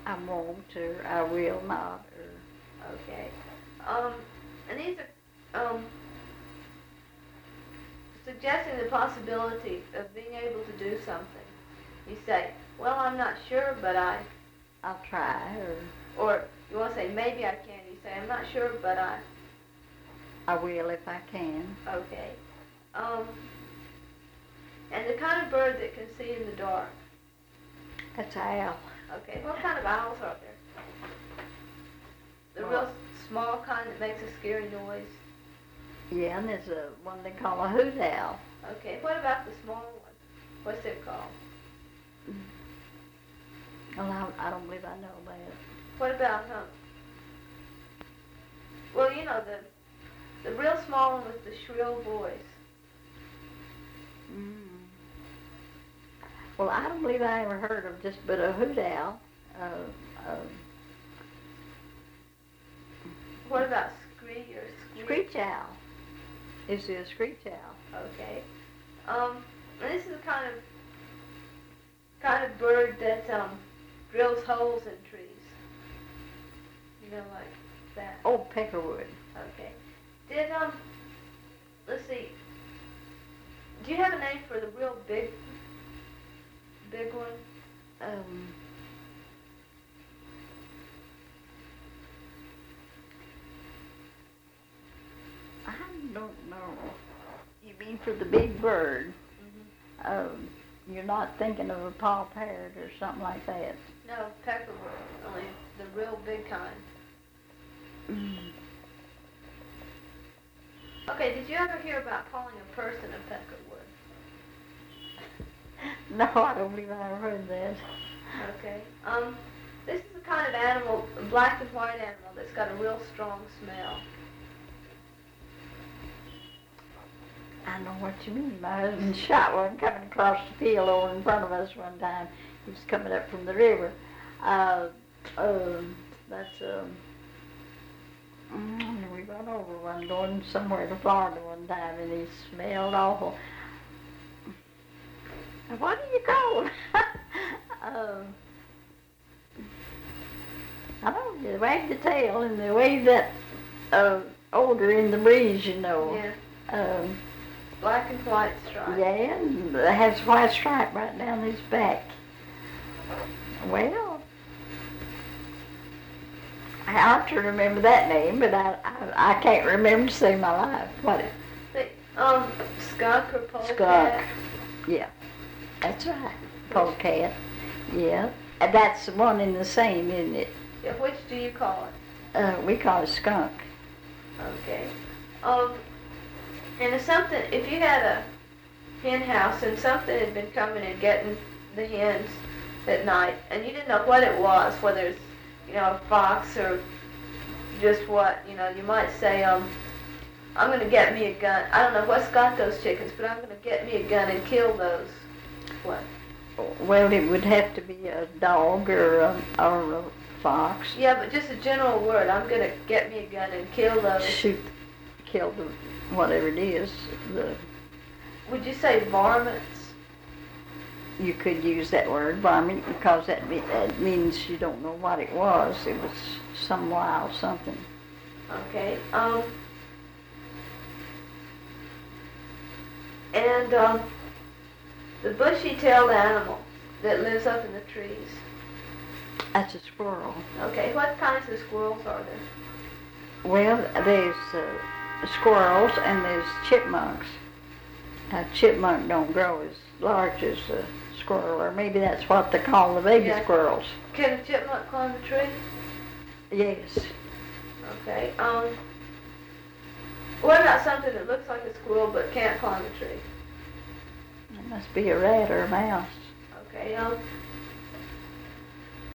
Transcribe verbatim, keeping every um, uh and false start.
I won't, or I will not, or... Okay. Um, and these are um, suggesting the possibility of being able to do something. You say, well, I'm not sure, but I... I'll try, or... Or you want to say, maybe I can. You say, I'm not sure, but I... I will if I can. Okay. Um, and the kind of bird that can see in the dark. That's an owl. Okay. What kind of owls are there? The real small kind that makes a scary noise. Yeah, and there's a one they call a hoot owl. Okay. What about the small one? What's it called? Well, I, I don't believe I know that. What about um? Well, you know the the real small one with the shrill voice. Mm. Well, I don't believe I ever heard of just but a hoot owl. Uh, uh, What about screech or screech? Screech owl. Is it a screech owl? Okay. Um, and this is the kind of kind of bird that um drills holes in trees. You know, like that. Oh, peckerwood. Okay. Did um, let's see. Do you have a name for the real big, big one? Um. I don't know. You mean for the big bird? Mm-hmm. Um, you're not thinking of a paw parrot or something like that? No, peckerwood. Only the real big kind. Mm. Okay, did you ever hear about calling a person a peckerwood? No, I don't believe I ever heard that. Okay. Um, this is the kind of animal, a black and white animal, that's got a real strong smell. I know what you mean. My husband shot one coming across the field over in front of us one time. He was coming up from the river. Uh, um, that's, um, mm, we went over one going somewhere to Florida one time, and he smelled awful. What do you call him? um, I don't know, they wag the tail and they wave that uh, odor in the breeze, you know. Yeah. Um, Black and white stripe. Yeah, and it has a white stripe right down his back. Well, I ought to remember that name, but I I, I can't remember to save my life. What? The, um, skunk or polecat? Skunk. Yeah, that's right. Polecat. Yeah, and that's the one in the same, isn't it? Yeah, which do you call it? Uh, we call it skunk. Okay. Um, and if something, if you had a hen house and something had been coming and getting the hens at night, and you didn't know what it was, whether it's, you know, a fox or just what, you know, you might say, um, I'm going to get me a gun. I don't know what's got those chickens, but I'm going to get me a gun and kill those. What? Well, it would have to be a dog or a, or a fox. Yeah, but just a general word. I'm going to get me a gun and kill those. Shoot, kill the, whatever it is. The, Would you say varmints? You could use that word, varmint, because that, me, that means you don't know what it was. It was some wild something. Okay. Um. And um, the bushy-tailed animal that lives up in the trees. That's a squirrel. Okay. What kinds of squirrels are there? Well, there's uh, squirrels and there's chipmunks. A chipmunk don't grow as large as a squirrel, or maybe that's what they call the baby Yeah. squirrels. Can a chipmunk climb a tree? Yes. Okay. Um. What about something that looks like a squirrel but can't climb a tree? It must be a rat or a mouse. Okay. Um.